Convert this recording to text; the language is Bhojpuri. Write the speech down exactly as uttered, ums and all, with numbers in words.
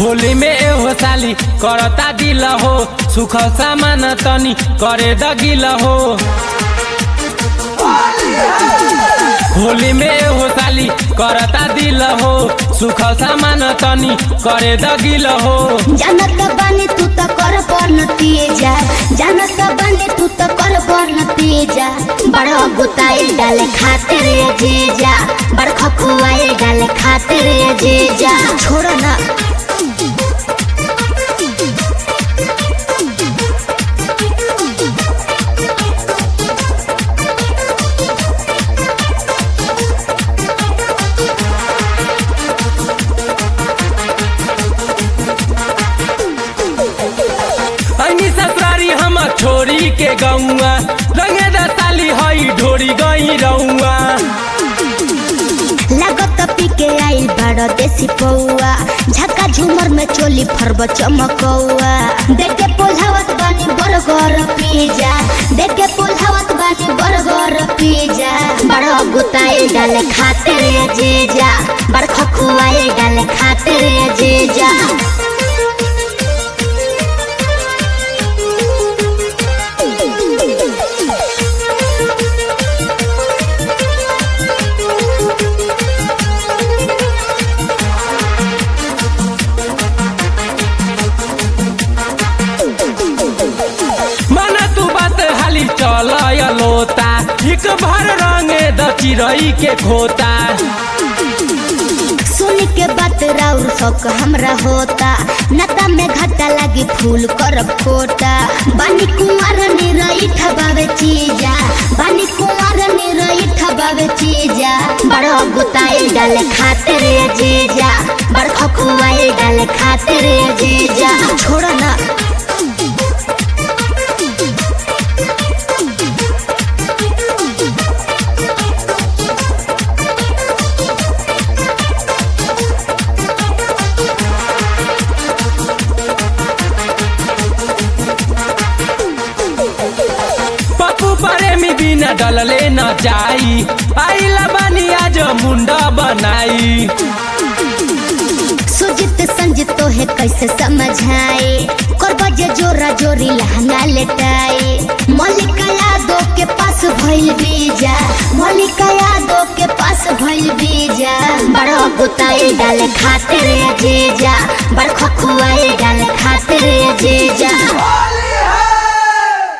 होली में एहो साली करता दिल हो सुख सामान तनी करे दगिल हो होली में एहो साली करता दिल हो सुख सामान तनी करे दगिल हो जानत बानी तू त कर पर न तेजा जानत बानी तू त कर पर न तेजा बड़ गुताई डाले खातिर जीजा बड़ खखुआई डाले खातिर जीजा छोड़ ना ससुरारी हम छोरी के गौआ रंगे दसाली हई ढोरी गई रउआ लागत पी के आइल बड़ देसी पौआ झक्का झूमर में चोली फरब चमकौआ देखे पोल्हावत बानी बर्गर पिज्जा देखे पोल्हावत बानी बर्गर पिज्जा बड़ गुताई डाले खातिर जीजा बड़ खखुआई डाले खातिर जीजा चल लोता एक भर रंगे द चिरई के खोता सुन के बात राउर शौक हमरा होता नता में घाटा लागी फूल करब खोटा बानी कुंवर निरई ठबावे चीजा बानी कुंवर निरई ठबावे चीजा बड़ गुताई डाले खातिर जीजा बड़ खखुआई डाले खातिर जीजा छोड़ ना बिना डलले न जाई आइला बानी आज मुंडा बनाई सुजित संजित तो है कैसे समझाए करबा जे जोरा जोरी लहंगा लेटाए मल्लिका यादव के पास भइल बीजा मल्लिका यादव के पास भइल बीजा बड़ गुताई डाले खातिर जीजा बड़ खखुआई डाले खातिर जीजा